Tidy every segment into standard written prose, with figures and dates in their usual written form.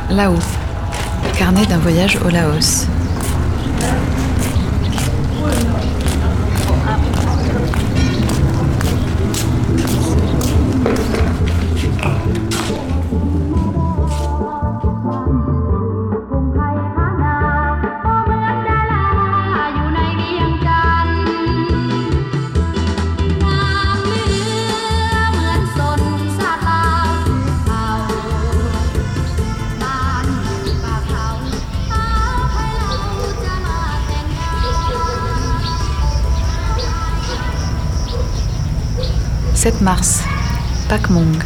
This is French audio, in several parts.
Lao, carnet d'un voyage au Laos. « 7 mars, Pakmong.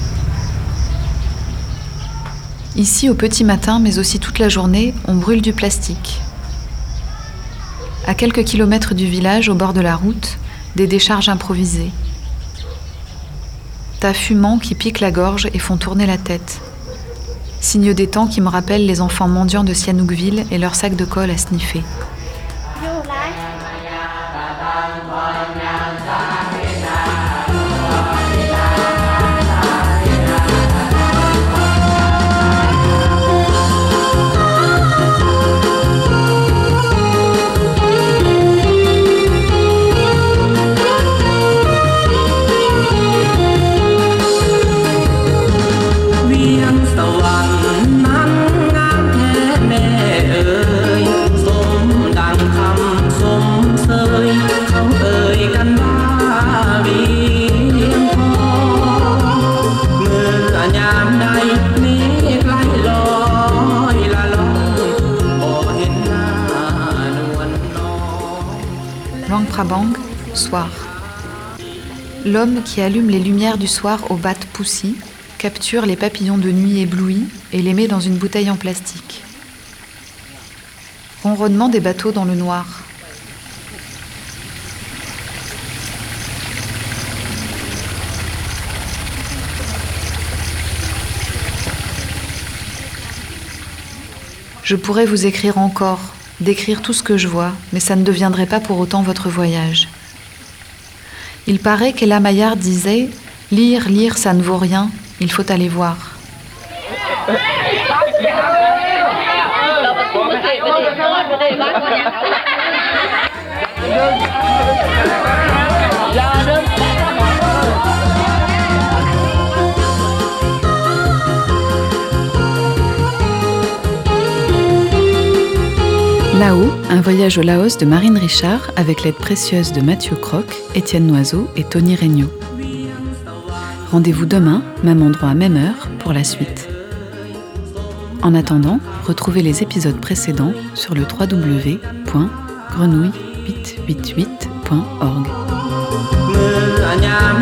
Ici, au petit matin, mais aussi toute la journée, on brûle du plastique. À quelques kilomètres du village, au bord de la route, des décharges improvisées. Tas fumants qui piquent la gorge et font tourner la tête. Signe des temps qui me rappellent les enfants mendiants de Sihanoukville et leurs sacs de colle à sniffer. Luang Prabang, soir. L'homme qui allume les lumières du soir au bat poussi capture les papillons de nuit éblouis et les met dans une bouteille en plastique. Ronronnement des bateaux dans le noir. Je pourrais vous écrire encore, décrire tout ce que je vois, mais ça ne deviendrait pas pour autant votre voyage. Il paraît qu'Ella Maillard disait « Lire, lire, ça ne vaut rien, il faut aller voir ». Lao, un voyage au Laos de Marine Richard avec l'aide précieuse de Mathieu Croc, Étienne Noiseau et Tony Regnault. Rendez-vous demain, même endroit, même heure, pour la suite. En attendant, retrouvez les épisodes précédents sur le www.grenouille888.org.